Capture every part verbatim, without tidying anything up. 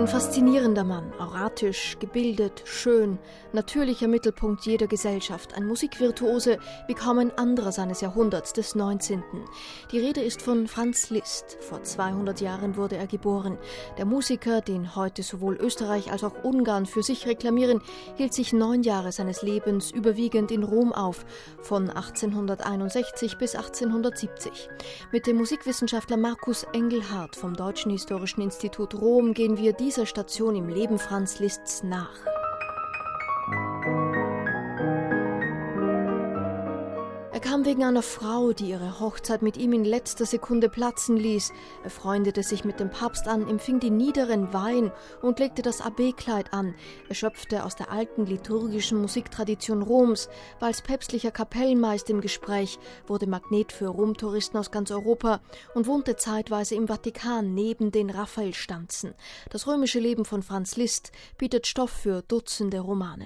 Ein faszinierender Mann, auratisch, gebildet, schön, natürlicher Mittelpunkt jeder Gesellschaft, ein Musikvirtuose wie kaum ein anderer seines Jahrhunderts, des neunzehnten. Die Rede ist von Franz Liszt. Vor zweihundert Jahren wurde er geboren. Der Musiker, den heute sowohl Österreich als auch Ungarn für sich reklamieren, hielt sich neun Jahre seines Lebens überwiegend in Rom auf, von achtzehnhunderteinundsechzig bis achtzehnhundertsiebzig. Mit dem Musikwissenschaftler Markus Engelhardt vom Deutschen Historischen Institut Rom gehen wir dieser Station im Leben Franz Liszts nach. Er kam wegen einer Frau, die ihre Hochzeit mit ihm in letzter Sekunde platzen ließ. Er freundete sich mit dem Papst an, empfing die niederen Weihen und legte das Abbekleid an. Er schöpfte aus der alten liturgischen Musiktradition Roms, war als päpstlicher Kapellmeister im Gespräch, wurde Magnet für Rom-Touristen aus ganz Europa und wohnte zeitweise im Vatikan neben den Raphaelstanzen. Das römische Leben von Franz Liszt bietet Stoff für Dutzende Romane.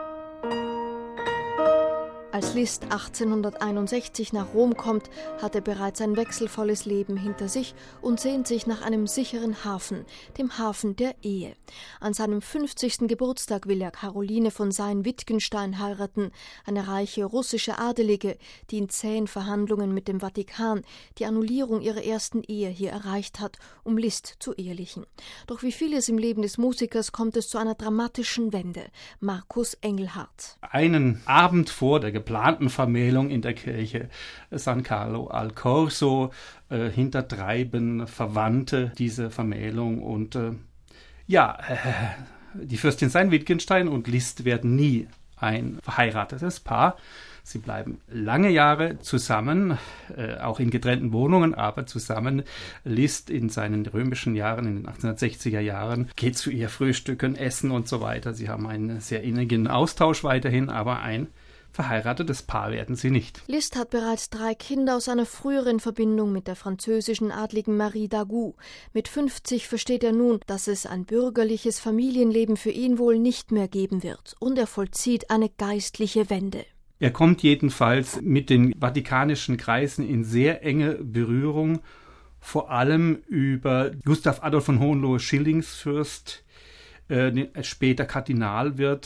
Als Liszt achtzehnhunderteinundsechzig nach Rom kommt, hat er bereits ein wechselvolles Leben hinter sich und sehnt sich nach einem sicheren Hafen, dem Hafen der Ehe. An seinem fünfzigsten Geburtstag will er Caroline von Sayn-Wittgenstein heiraten, eine reiche russische Adelige, die in zähen Verhandlungen mit dem Vatikan die Annullierung ihrer ersten Ehe hier erreicht hat, um Liszt zu ehelichen. Doch wie vieles im Leben des Musikers kommt es zu einer dramatischen Wende. Markus Engelhardt. Einen Abend vor der geplanten Vermählung in der Kirche San Carlo al Corso äh, hintertreiben Verwandte diese Vermählung und äh, ja, äh, die Fürstin Sayn-Wittgenstein und Liszt werden nie ein verheiratetes Paar. Sie bleiben lange Jahre zusammen, äh, auch in getrennten Wohnungen, aber zusammen. Liszt in seinen römischen Jahren, in den achtzehnhundertsechziger Jahren, geht zu ihr frühstücken, essen und so weiter. Sie haben einen sehr innigen Austausch weiterhin, aber ein verheiratetes Paar werden sie nicht. Liszt hat bereits drei Kinder aus einer früheren Verbindung mit der französischen Adligen Marie d'Agoult. Mit fünfzig versteht er nun, dass es ein bürgerliches Familienleben für ihn wohl nicht mehr geben wird. Und er vollzieht eine geistliche Wende. Er kommt jedenfalls mit den vatikanischen Kreisen in sehr enge Berührung, vor allem über Gustav Adolf von Hohenlohe-Schillingsfürst, äh, später Kardinal wird,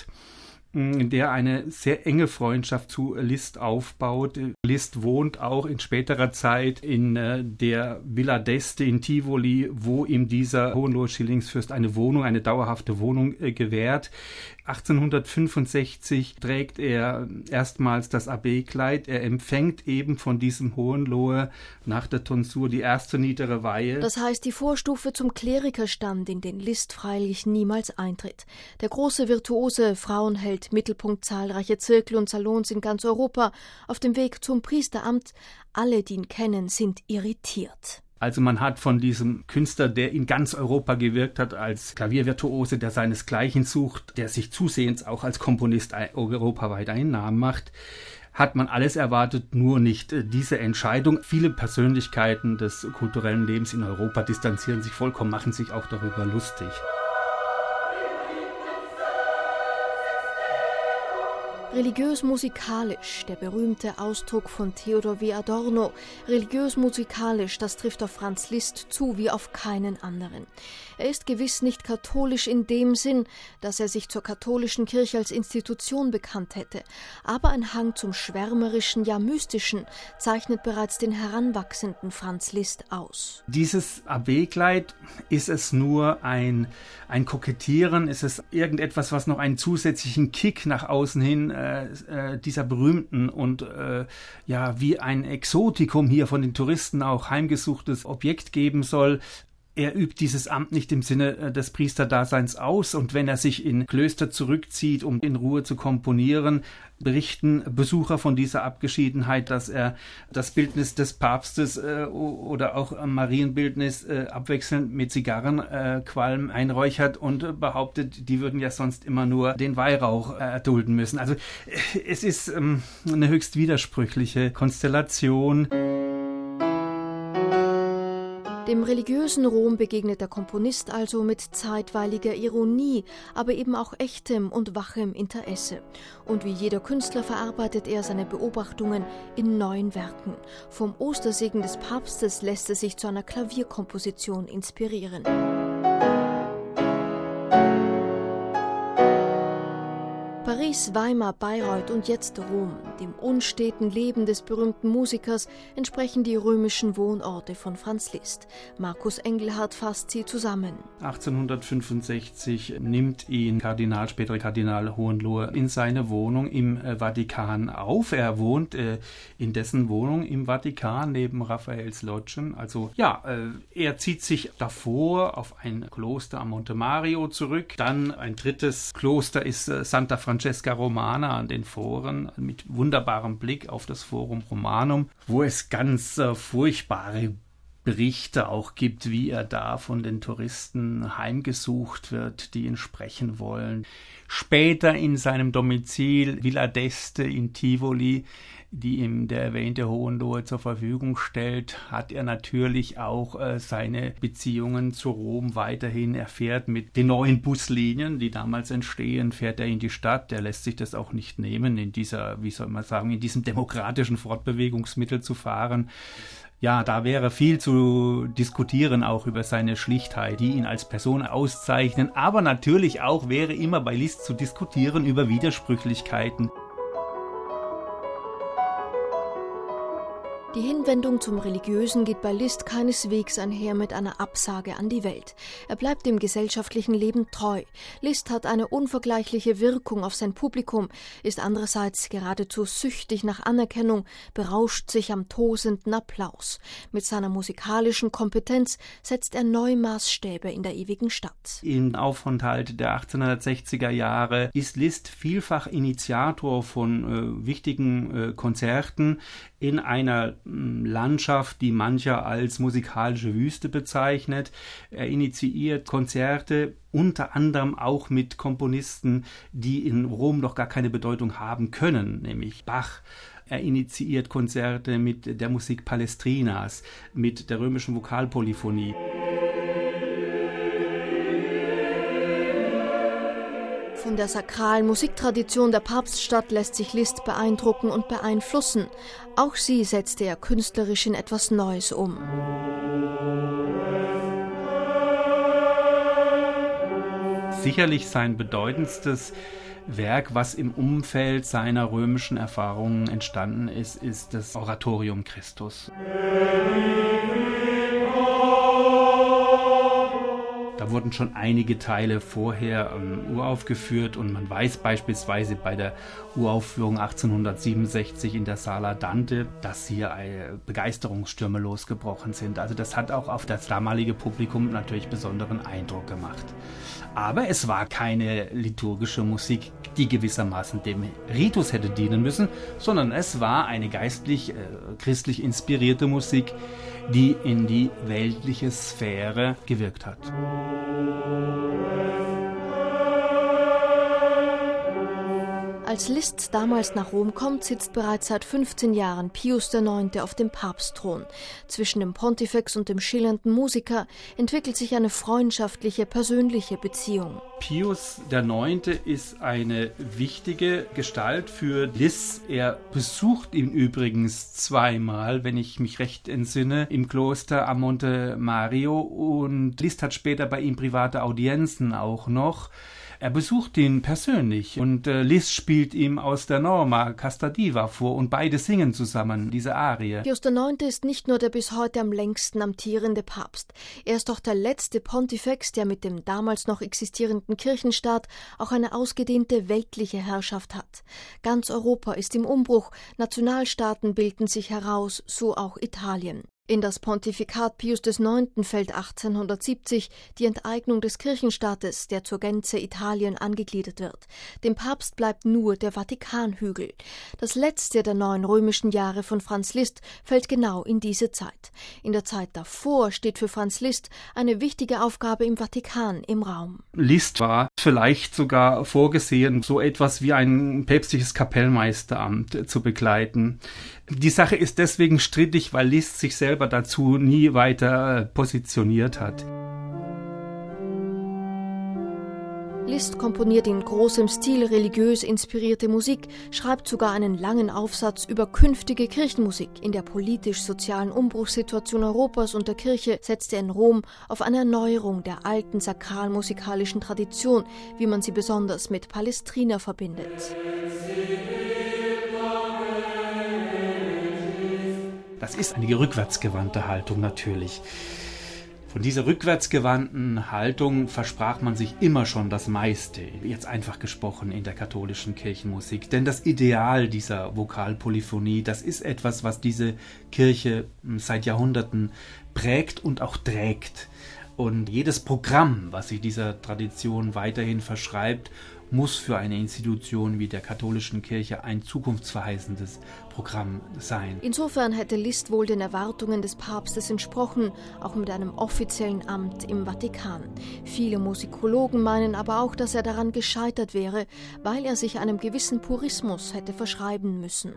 der eine sehr enge Freundschaft zu Liszt aufbaut. Liszt wohnt auch in späterer Zeit in äh, der Villa d'Este in Tivoli, wo ihm dieser Hohenlohe-Schillingsfürst eine Wohnung, eine dauerhafte Wohnung äh, gewährt. achtzehnhundertfünfundsechzig trägt er erstmals das Abbekleid. Er empfängt eben von diesem Hohenlohe nach der Tonsur die erste niedere Weihe. Das heißt die Vorstufe zum Klerikerstand, in den Liszt freilich niemals eintritt. Der große virtuose Frauenheld, Mittelpunkt zahlreicher Zirkel und Salons in ganz Europa, auf dem Weg zum Priesteramt. Alle, die ihn kennen, sind irritiert. Also man hat von diesem Künstler, der in ganz Europa gewirkt hat, als Klaviervirtuose, der seinesgleichen sucht, der sich zusehends auch als Komponist europaweit einen Namen macht, hat man alles erwartet, nur nicht diese Entscheidung. Viele Persönlichkeiten des kulturellen Lebens in Europa distanzieren sich vollkommen, machen sich auch darüber lustig. Religiös-musikalisch, der berühmte Ausdruck von Theodor W. Adorno. Religiös-musikalisch, das trifft auf Franz Liszt zu wie auf keinen anderen. Er ist gewiss nicht katholisch in dem Sinn, dass er sich zur katholischen Kirche als Institution bekannt hätte. Aber ein Hang zum Schwärmerischen, ja Mystischen, zeichnet bereits den heranwachsenden Franz Liszt aus. Dieses Abbekleid, ist es nur ein, ein Kokettieren? Ist es irgendetwas, was noch einen zusätzlichen Kick nach außen hin äh, dieser berühmten und äh, ja wie ein Exotikum hier von den Touristen auch heimgesuchtes Objekt geben soll? Er übt dieses Amt nicht im Sinne des Priesterdaseins aus, und wenn er sich in Klöster zurückzieht, um in Ruhe zu komponieren, berichten Besucher von dieser Abgeschiedenheit, dass er das Bildnis des Papstes äh, oder auch Marienbildnis äh, abwechselnd mit Zigarrenqualm äh, einräuchert und äh, behauptet, die würden ja sonst immer nur den Weihrauch äh, erdulden müssen. Also äh, es ist ähm, eine höchst widersprüchliche Konstellation. Dem religiösen Rom begegnet der Komponist also mit zeitweiliger Ironie, aber eben auch echtem und wachem Interesse. Und wie jeder Künstler verarbeitet er seine Beobachtungen in neuen Werken. Vom Ostersegen des Papstes lässt er sich zu einer Klavierkomposition inspirieren. Paris, Weimar, Bayreuth und jetzt Rom, dem unsteten Leben des berühmten Musikers, entsprechen die römischen Wohnorte von Franz Liszt. Markus Engelhardt fasst sie zusammen. achtzehnhundertfünfundsechzig nimmt ihn Kardinal, spätere Kardinal Hohenlohe, in seine Wohnung im äh, Vatikan auf. Er wohnt äh, in dessen Wohnung im Vatikan neben Raffaels Loggen. Also ja, äh, er zieht sich davor auf ein Kloster am Monte Mario zurück. Dann ein drittes Kloster ist äh, Santa Francesca Romana an den Foren mit wunderbarem Blick auf das Forum Romanum, wo es ganz äh, furchtbare Berichte auch gibt, wie er da von den Touristen heimgesucht wird, die ihn sprechen wollen. Später in seinem Domizil Villa d'Este in Tivoli, die ihm der erwähnte Hohenlohe zur Verfügung stellt, hat er natürlich auch äh, seine Beziehungen zu Rom weiterhin. Er fährt mit den neuen Buslinien, die damals entstehen, fährt er in die Stadt. Er lässt sich das auch nicht nehmen, in dieser, wie soll man sagen, in diesem demokratischen Fortbewegungsmittel zu fahren. Ja, da wäre viel zu diskutieren, auch über seine Schlichtheit, die ihn als Person auszeichnen. Aber natürlich auch wäre immer bei Liszt zu diskutieren über Widersprüchlichkeiten. Die Hinwendung zum Religiösen geht bei Liszt keineswegs einher mit einer Absage an die Welt. Er bleibt dem gesellschaftlichen Leben treu. Liszt hat eine unvergleichliche Wirkung auf sein Publikum, ist andererseits geradezu süchtig nach Anerkennung, berauscht sich am tosenden Applaus. Mit seiner musikalischen Kompetenz setzt er neue Maßstäbe in der ewigen Stadt. Im Aufenthalt der achtzehnhundertsechziger Jahre ist Liszt vielfach Initiator von äh, wichtigen äh, Konzerten in einer Landschaft, die mancher als musikalische Wüste bezeichnet. Er initiiert Konzerte, unter anderem auch mit Komponisten, die in Rom noch gar keine Bedeutung haben können, nämlich Bach. Er initiiert Konzerte mit der Musik Palestrinas, mit der römischen Vokalpolyphonie. Von der sakralen Musiktradition der Papststadt lässt sich Liszt beeindrucken und beeinflussen. Auch sie setzte er künstlerisch in etwas Neues um. Sicherlich sein bedeutendstes Werk, was im Umfeld seiner römischen Erfahrungen entstanden ist, ist das Oratorium Christus. Da wurden schon einige Teile vorher ähm, uraufgeführt und man weiß beispielsweise bei der Uraufführung achtzehnhundertsiebenundsechzig in der Sala Dante, dass hier äh, Begeisterungsstürme losgebrochen sind. Also das hat auch auf das damalige Publikum natürlich besonderen Eindruck gemacht. Aber es war keine liturgische Musik, die gewissermaßen dem Ritus hätte dienen müssen, sondern es war eine geistlich, äh, christlich inspirierte Musik, die in die weltliche Sphäre gewirkt hat. Als Liszt damals nach Rom kommt, sitzt bereits seit fünfzehn Jahren Pius der Neunte auf dem Papstthron. Zwischen dem Pontifex und dem schillernden Musiker entwickelt sich eine freundschaftliche, persönliche Beziehung. Pius der Neunte ist eine wichtige Gestalt für Liszt. Er besucht ihn übrigens zweimal, wenn ich mich recht entsinne, im Kloster am Monte Mario, und Liszt hat später bei ihm private Audienzen auch noch. Er besucht ihn persönlich und äh, Liszt spielt ihm aus der Norma Casta Diva vor und beide singen zusammen diese Arie. Pius der Neunte ist nicht nur der bis heute am längsten amtierende Papst. Er ist doch der letzte Pontifex, der mit dem damals noch existierenden Kirchenstaat auch eine ausgedehnte weltliche Herrschaft hat. Ganz Europa ist im Umbruch, Nationalstaaten bilden sich heraus, so auch Italien. In das Pontifikat Pius des Neunten fällt achtzehnhundertsiebzig die Enteignung des Kirchenstaates, der zur Gänze Italien angegliedert wird. Dem Papst bleibt nur der Vatikanhügel. Das letzte der neun römischen Jahre von Franz Liszt fällt genau in diese Zeit. In der Zeit davor steht für Franz Liszt eine wichtige Aufgabe im Vatikan im Raum. Liszt war vielleicht sogar vorgesehen, so etwas wie ein päpstliches Kapellmeisteramt zu begleiten. Die Sache ist deswegen strittig, weil Liszt sich selber dazu nie weiter positioniert hat. Liszt komponiert in großem Stil religiös inspirierte Musik, schreibt sogar einen langen Aufsatz über künftige Kirchenmusik. In der politisch-sozialen Umbruchssituation Europas und der Kirche setzt er in Rom auf eine Erneuerung der alten sakralmusikalischen Tradition, wie man sie besonders mit Palestrina verbindet. Das ist eine rückwärtsgewandte Haltung natürlich. Von dieser rückwärtsgewandten Haltung versprach man sich immer schon das meiste, jetzt einfach gesprochen, in der katholischen Kirchenmusik. Denn das Ideal dieser Vokalpolyphonie, das ist etwas, was diese Kirche seit Jahrhunderten prägt und auch trägt. Und jedes Programm, was sich dieser Tradition weiterhin verschreibt, muss für eine Institution wie der katholischen Kirche ein zukunftsverheißendes Programm sein. Insofern hätte Liszt wohl den Erwartungen des Papstes entsprochen, auch mit einem offiziellen Amt im Vatikan. Viele Musikologen meinen aber auch, dass er daran gescheitert wäre, weil er sich einem gewissen Purismus hätte verschreiben müssen.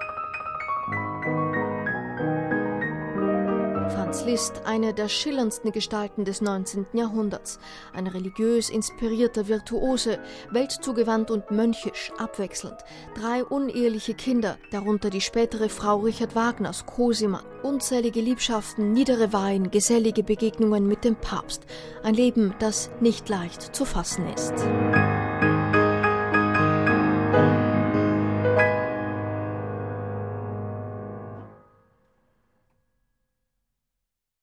Franz Liszt, eine der schillerndsten Gestalten des neunzehnten Jahrhunderts. Ein religiös inspirierter Virtuose, weltzugewandt und mönchisch, abwechselnd. Drei uneheliche Kinder, darunter die spätere Frau Richard Wagners, Cosima. Unzählige Liebschaften, niedere Weihen, gesellige Begegnungen mit dem Papst. Ein Leben, das nicht leicht zu fassen ist.